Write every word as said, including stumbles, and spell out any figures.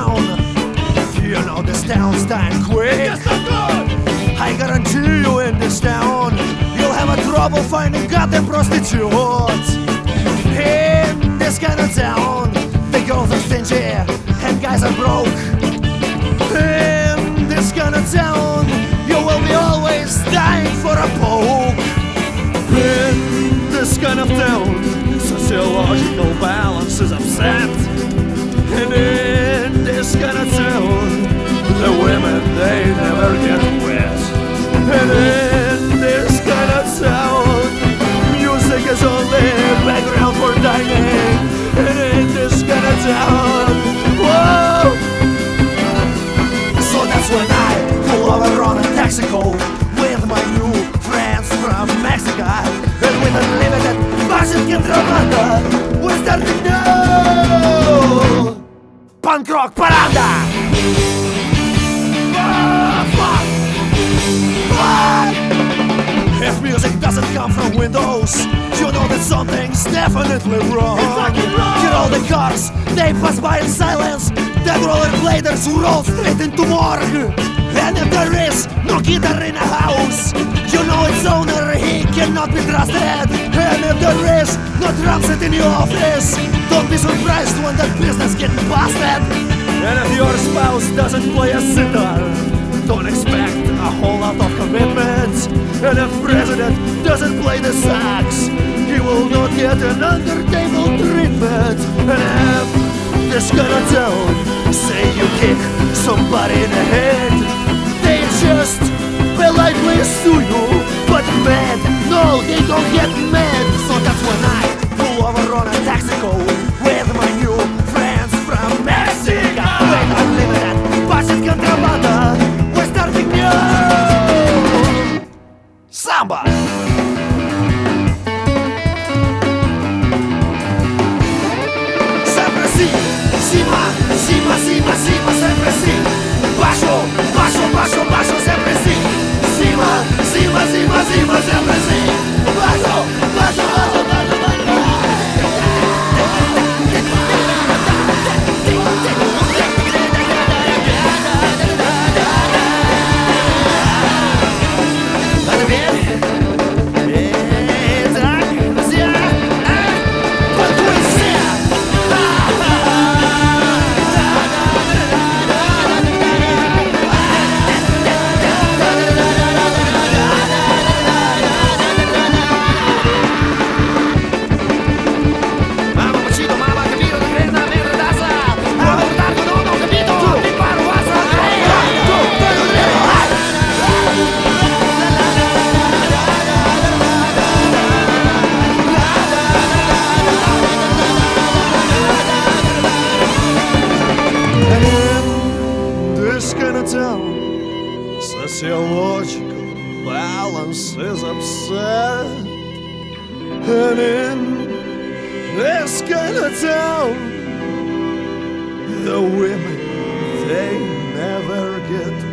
town. You know this town's dying quick. I guarantee you in this town you'll have a trouble finding goddamn prostitutes. In this kind of town the girls are stingy and guys are broke. In this kind of town you will be always dying for a poke. In this kind of town sociological balance is upset. And in this kind of town the women, they never get wet. And in this kind of town music is only background for dining. And in this kind of town, whoa. So that's when I pull over on a Texaco with my new friends from Mexico. And with unlimited budget contrabanda we're starting now Punk Rock Paranda. If music doesn't come from windows, you know that something's definitely wrong. Hear all the cars, they pass by in silence. Dead rollerbladers who roll straight into morgue. And if there is no guitar in a house, you know its owner, he cannot be trusted. And if there is no drum set in your office, don't be surprised when that business gets busted. And if your spouse doesn't play a sitar, don't expect a whole lot of commitment. And if president doesn't play the sax, he will not get an under-table treatment. And if this kind of town say you kick somebody in the head, they just politely sue you. But mad, no, they don't get mad. So that's when I pull over on a Texaco with my new friends from Mexico. With unlimited budget contrabanda, we're starting new samba. Sempre assim, cima, cima, cima, cima, sempre assim. Baixo, baixo, baixo, baixo, sempre assim. Cima, cima, cima, cima, sempre assim. Baixo, baixo, baixo, baixo, baixo. Sociological balance is upset. And in this kind of town the women, they never get